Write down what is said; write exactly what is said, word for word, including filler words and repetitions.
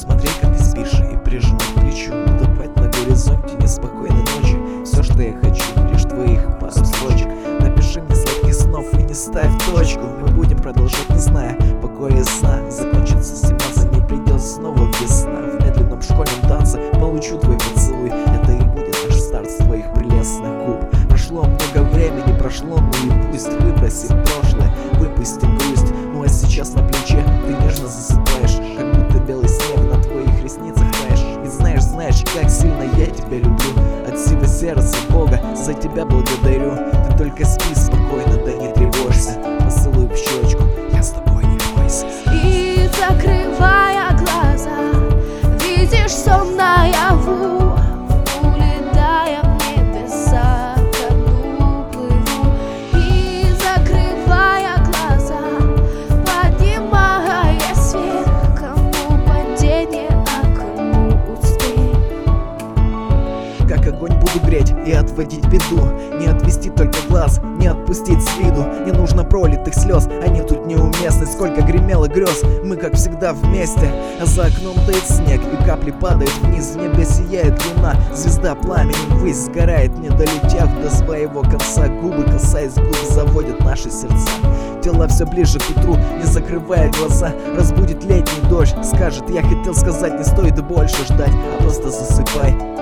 смотреть, как ты спишь, и прижимать к плечу, утопать на горизонте неспокойной ночи. Все, что я хочу, лишь твоих пару строчек. Напиши мне сладких снов и не ставь точку. Мы будем продолжать, не зная покоя и сна. Закончится зима, за ней придет снова весна. В медленном школьном танце получу твой поцелуй. Это и будет наш старт с твоих прелестных губ. Прошло много времени, прошло, ну и пусть. Выбросим прошлое, выпустим грусть. Ну а сейчас на плече ты нежно засыпаешь, как будто белый снег на твоих ресницах таешь. И знаешь, знаешь, как сильно я тебя люблю. От всего сердца Бога за тебя благодарю. Ты только спи спокойно, да не тревожься. Поцелуй в щечку, я с тобой, не бойся. И закрывая глаза, видишь сон наяву, улетая в небеса, ко дну плыву. И закрывая глаза, поднимаясь вверх, кому падение, а кому успех. Как огонь буду греть и отводить беду. Не отвести только глаз, не отпустить с виду. Не нужно пролитых слез, они тут неуместны. Сколько гремело грез, мы как всегда вместе. А за окном тает снег и капли падают вниз. В небе сияет луна, звезда пламенем ввысь сгорает, не долетев до своего конца. Губы, касаясь губ, заводят наши сердца. Тела все ближе к утру, не закрывая глаза. Разбудит летний дождь, скажет: я хотел сказать, не стоит больше ждать, а просто засыпай.